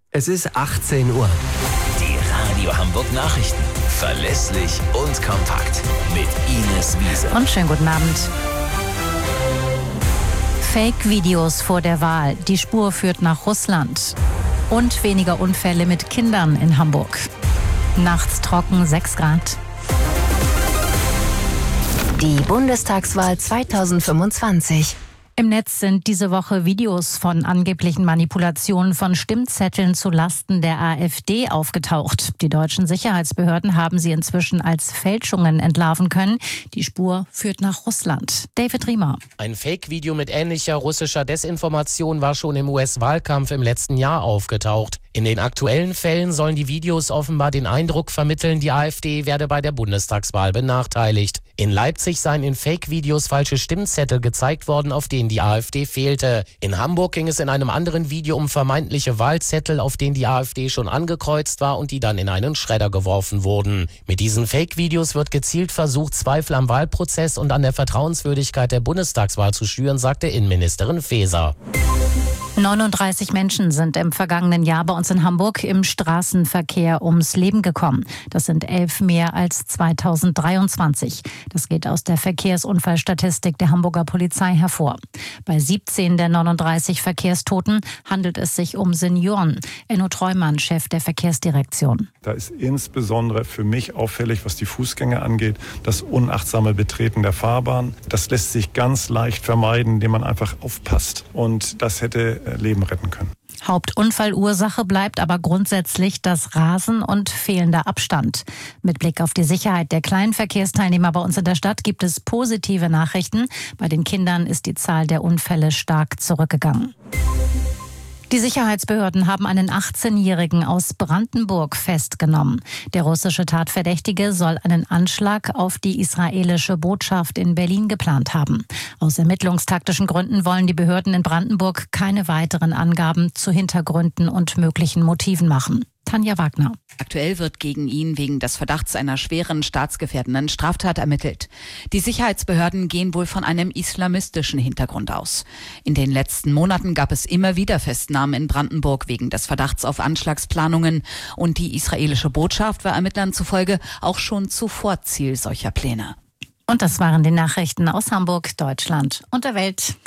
Es ist 18 Uhr. Die Radio Hamburg Nachrichten. Verlässlich und kompakt. Mit Ines Wiese. Und schönen guten Abend. Fake-Videos vor der Wahl. Die Spur führt nach Russland. Und weniger Unfälle mit Kindern in Hamburg. Nachts trocken, 6 Grad. Die Bundestagswahl 2025. Im Netz sind diese Woche Videos von angeblichen Manipulationen von Stimmzetteln zu Lasten der AfD aufgetaucht. Die deutschen Sicherheitsbehörden haben sie inzwischen als Fälschungen entlarven können. Die Spur führt nach Russland. David Riemer. Ein Fake-Video mit ähnlicher russischer Desinformation war schon im US-Wahlkampf im letzten Jahr aufgetaucht. In den aktuellen Fällen sollen die Videos offenbar den Eindruck vermitteln, die AfD werde bei der Bundestagswahl benachteiligt. In Leipzig seien in Fake-Videos falsche Stimmzettel gezeigt worden, auf denen die AfD fehlte. In Hamburg ging es in einem anderen Video um vermeintliche Wahlzettel, auf denen die AfD schon angekreuzt war und die dann in einen Schredder geworfen wurden. Mit diesen Fake-Videos wird gezielt versucht, Zweifel am Wahlprozess und an der Vertrauenswürdigkeit der Bundestagswahl zu schüren, sagte Innenministerin Faeser. 39 Menschen sind im vergangenen Jahr bei uns in Hamburg im Straßenverkehr ums Leben gekommen. Das sind 11 mehr als 2023. Das geht aus der Verkehrsunfallstatistik der Hamburger Polizei hervor. Bei 17 der 39 Verkehrstoten handelt es sich um Senioren. Enno Treumann, Chef der Verkehrsdirektion. Da ist insbesondere für mich auffällig, was die Fußgänger angeht, das unachtsame Betreten der Fahrbahn. Das lässt sich ganz leicht vermeiden, indem man einfach aufpasst. Und das hätte Leben retten können. Hauptunfallursache bleibt aber grundsätzlich das Rasen und fehlender Abstand. Mit Blick auf die Sicherheit der kleinen Verkehrsteilnehmer bei uns in der Stadt gibt es positive Nachrichten. Bei den Kindern ist die Zahl der Unfälle stark zurückgegangen. Die Sicherheitsbehörden haben einen 18-Jährigen aus Brandenburg festgenommen. Der russische Tatverdächtige soll einen Anschlag auf die israelische Botschaft in Berlin geplant haben. Aus ermittlungstaktischen Gründen wollen die Behörden in Brandenburg keine weiteren Angaben zu Hintergründen und möglichen Motiven machen. Tanja Wagner. Aktuell wird gegen ihn wegen des Verdachts einer schweren staatsgefährdenden Straftat ermittelt. Die Sicherheitsbehörden gehen wohl von einem islamistischen Hintergrund aus. In den letzten Monaten gab es immer wieder Festnahmen in Brandenburg wegen des Verdachts auf Anschlagsplanungen. Und die israelische Botschaft war Ermittlern zufolge auch schon zuvor Ziel solcher Pläne. Und das waren die Nachrichten aus Hamburg, Deutschland und der Welt.